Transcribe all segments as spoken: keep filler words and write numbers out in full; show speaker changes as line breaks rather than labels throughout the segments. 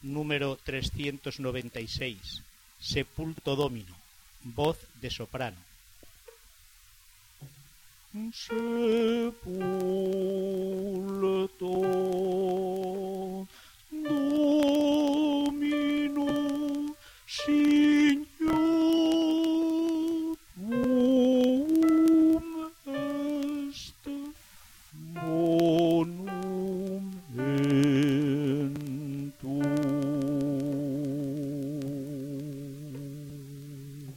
número trescientos noventa y seis, Sepulto Domino, voz de soprano.
Sepulto Domino, Signor, tuum est bonum entum.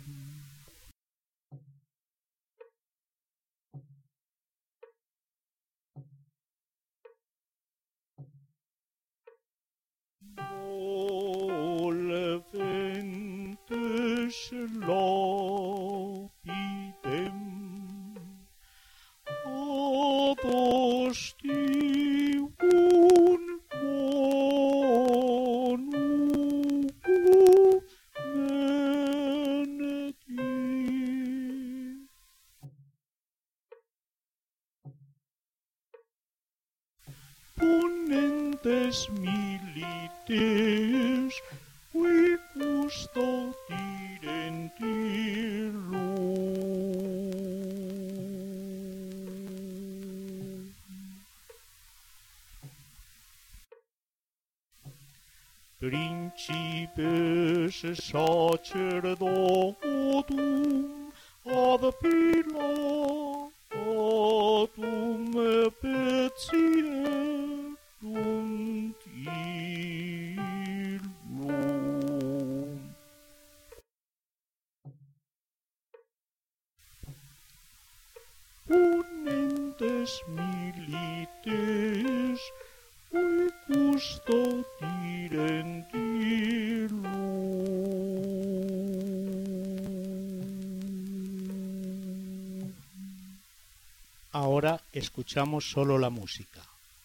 Volventes lapidem ad ostium bonum veneti. Ponentes milites qui custodierent illum. Principes sacerdotum ad Pilatum petierunt illum. Ponentes milites qui custodierent illum.
Ahora escuchamos solo la música.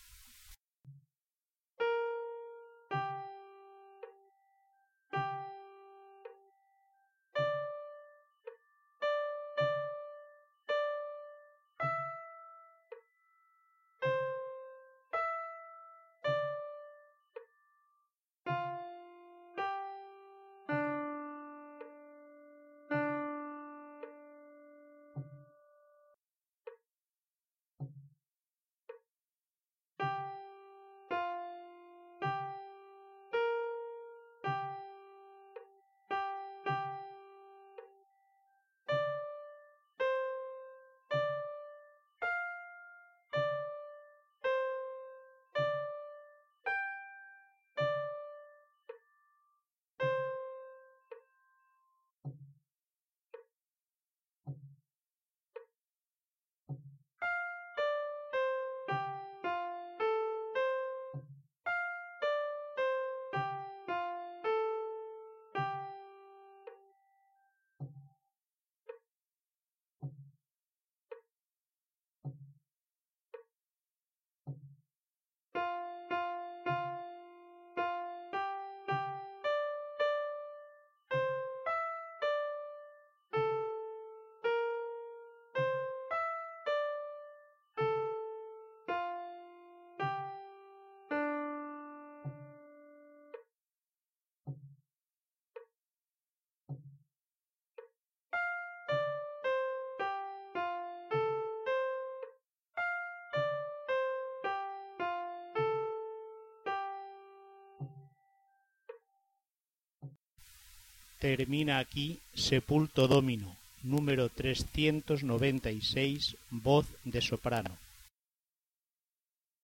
Termina aquí Sepulto Domino, número trescientos noventa y seis, voz de soprano.